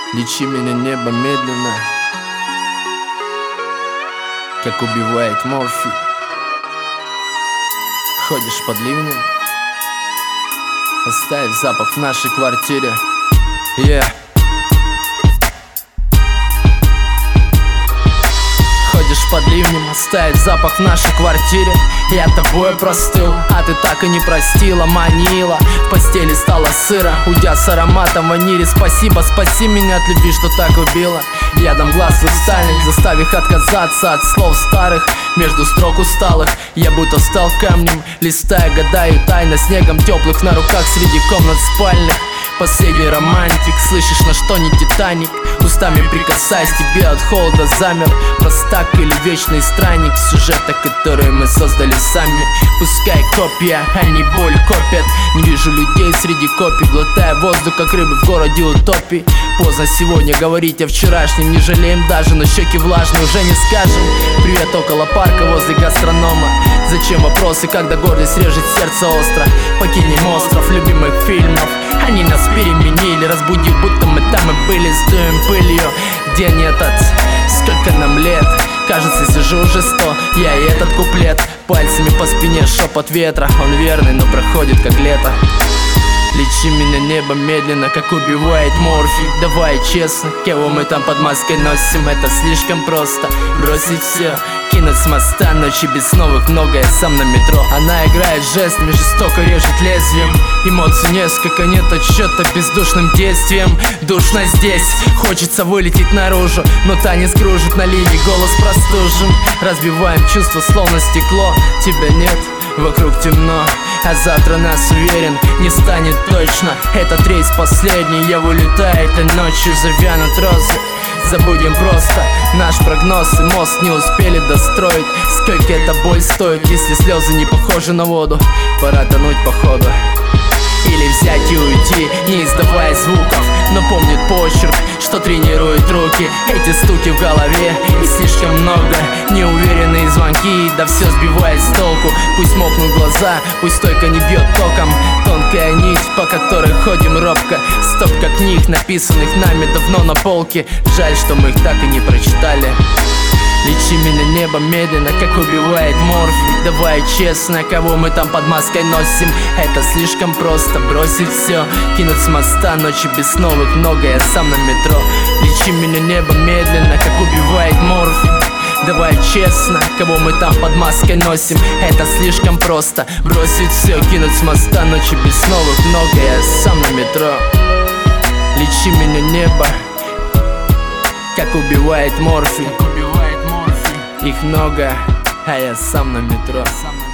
Лечи меня, небо, медленно, как убивает морфий. Ходишь под ливнем, оставив запах в нашей квартире. Ходишь под ливнем, оставив запах в нашей квартире. Я тобой простыл, а ты так и не простила. Манила, в постели стало сыро, уйдя с ароматом ванили. Спасибо, спаси меня от любви, что так убила. Ядом глаз устален, заставив отказаться от слов старых. Между строк усталых я будто стал камнем, листая, гадаю тайно снегом теплых на руках среди комнат спальных. Последний романтик, слышишь, на что не Титаник. Устами прикасаясь тебе, от холода замер. Простак или вечный странник, сюжета, которые мы создали сами. Пускай копья, а не боль копят. Не вижу людей среди копий, глотая воздух, как рыбы в городе утопий. Поздно сегодня говорить о вчерашнем, не жалеем даже, но щеки влажные уже не скажем. Привет около парка возле гастронома. Зачем вопросы, когда гордость режет сердце остро? Покинем остров любимых фильмов, они нас переменили, разбудив, будто мы там и были. Сдуем пылью день этот, сколько нам лет. Кажется, сижу уже 100, я и этот куплет. Пальцами по спине шепот ветра, он верный, но проходит как лето. Лечи меня, небо, медленно, как убивает морфий. Давай честно, кого мы там под маской носим? Это слишком просто, бросить все, кинуть с моста. Ночи без новых, многое сам на метро. Она играет жестами, жестоко режет лезвием. Эмоций несколько, нет отсчета бездушным действием. Душно здесь, хочется вылететь наружу, но танец кружит на линии, голос простужен. Разбиваем чувства, словно стекло. Тебя нет, вокруг темно, а завтра нас, уверен, не станет точно. Этот рейс последний, я вылетаю этой ночью. Завянут розы, забудем просто наш прогноз, и мост не успели достроить. Сколько эта боль стоит, если слезы не похожи на воду? Пора тонуть походу, или взять и уйти, не издавая звуков, но помнит почерк, что тренирует руки. Эти стуки в голове и слишком много неуверенные звонки, да все сбивает с толку. Пусть мокнут глаза, пусть только не бьет током. Тонкая нить, по которой ходим робко. Стопка книг, написанных нами давно на полке. Жаль, что мы их так и не прочитали. Лечи меня, небо, медленно, как убивает морфий. Давай честно, кого мы там под маской носим? Это слишком просто, бросить все, кинуть с моста. Ночи без новых, многое сам на метро. Лечи меня, небо, медленно, как убивает морфий. Давай честно, кого мы там под маской носим? Это слишком просто, бросить все, кинуть с моста. Ночи без новых, многое сам на метро. Лечи меня, небо, как убивает морфий. Их много, а я сам на метро.